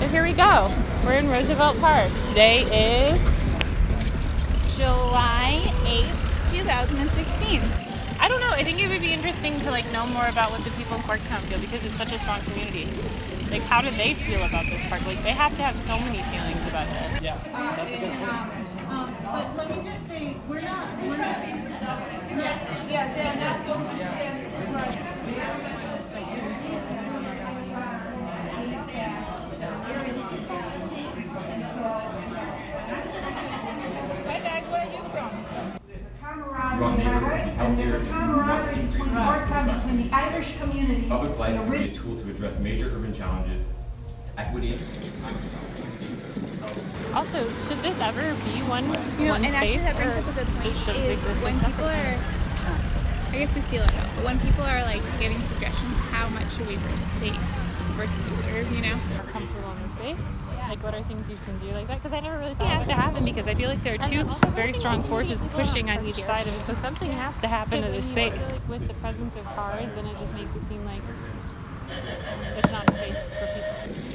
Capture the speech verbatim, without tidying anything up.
So here we go. We're in Roosevelt Park. Today is July eighth, two thousand sixteen. I don't know. I think it would be interesting to like know more about what the people in Corktown feel because it's such a strong community. Like, how do they feel about this park? Like, they have to have so many feelings about this. Yeah, that's a good point. Um, but let me just say, we're not, we're not. Yeah. Yeah, yeah, Hi guys, where are you from? You want neighborhoods to be And there's healthier, a you want to camaraderie increase between Corktown, between the Irish community. public life and the can be a tool to address major urban challenges, to equity, Also, should this ever be one, You know, one and actually space, that brings or up a good point. just should it Is exist when as people separate are, things? I guess we feel it out, but when people are like giving suggestions, how much should we participate versus observe? You know? Are comfortable in the space? Like, what are things you can do like that? Because I never really thought it has to happen because I feel like there are two very strong forces pushing on each side of it. So something has to happen to this space. With the presence of cars, then it just makes it seem like it's not a space for people.